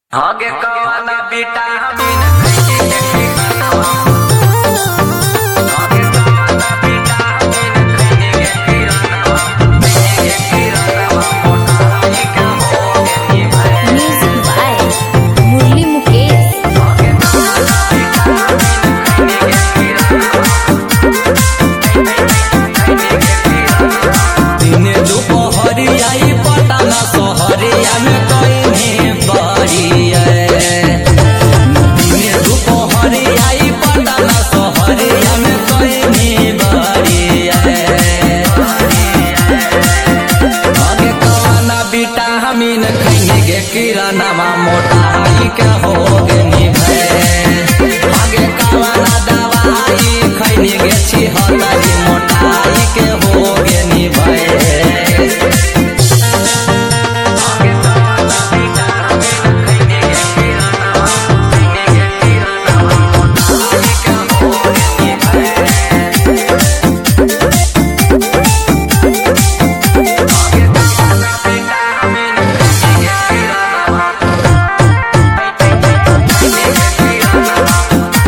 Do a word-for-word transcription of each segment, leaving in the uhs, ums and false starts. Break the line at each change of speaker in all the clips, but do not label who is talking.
आगे कवाना विटामिन खइके के किरणवा आगे कवाना विटामिन खइके के किरणवा खइके के किरणवा मोटाई का हो गई है।
Music by Murli Mukesh.
आगे कवाना विटामिन खइके के किरणवा खइके के किरणवा
दिन दोपहरिया ई पटना शहरिया में कइने बड़िया दिन दोपहरिया ई पटना शहरिया में कइने बड़िया आगे कवाना विटामिन खइने के किरणवा मोटाई के हो गई है। आगे कवाना दवाई खइने के छिहत्तरी मोटाई के हो गई है।
आगे कवाना विटामिन खइके के किरणवा खइके के किरणवा मोटाई का हो गई है। आगे कवाना विटामिन खइके के किरणवा खइके के किरणवा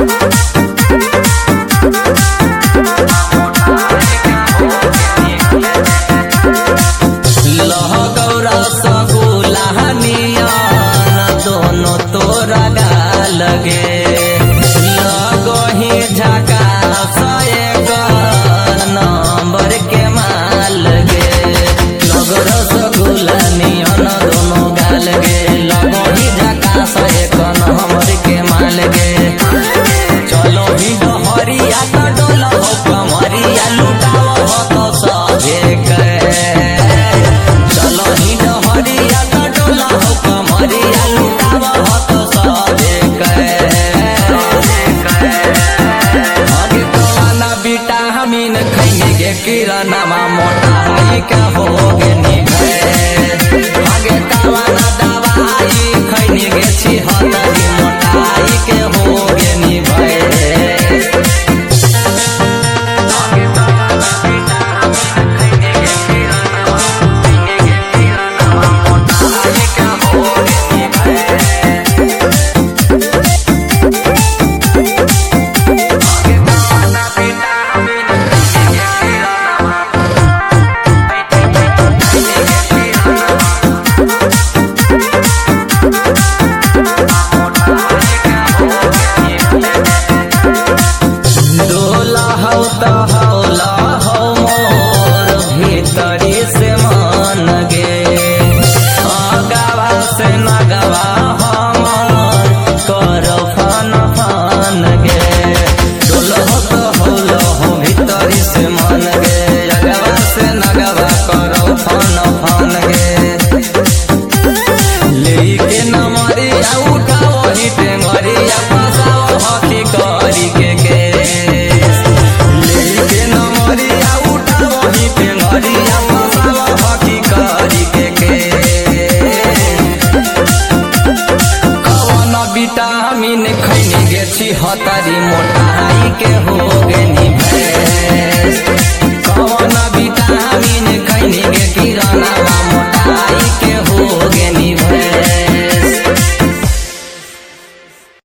मोटाई का हो गई है।
लहगौरा सगुला नियन दोनों तोरा गाल गे लगही झकास एक नंबर के माल गे लगौरा सगुला नियन दोनों गाल गे लगही झकास एक नंबर के माल गे चलो ही डहरिया तो डोला हो कमरिया लुटाओ हो तो सभे के चलो ही डहरिया तो डोला हो कमरिया लुटाओ हो तो सभे के आगे कवाना विटामिन खइने के किरणवा मोटाई के हो गई है। आगे कवाना दवाई खइने के छिहत्तरी मोटाई के हो गई है।
आगे कवाना विटामिन खइके के किरणवा खइके के किरणवा मोटाई का हो गई है। आगे कवाना विटामिन खइके के किरणवा खइके के किरणवा मोटाई का हो गई है।
डोला हौ त हौला हौ मोर भीतरी से मन गे आगावा से नगवा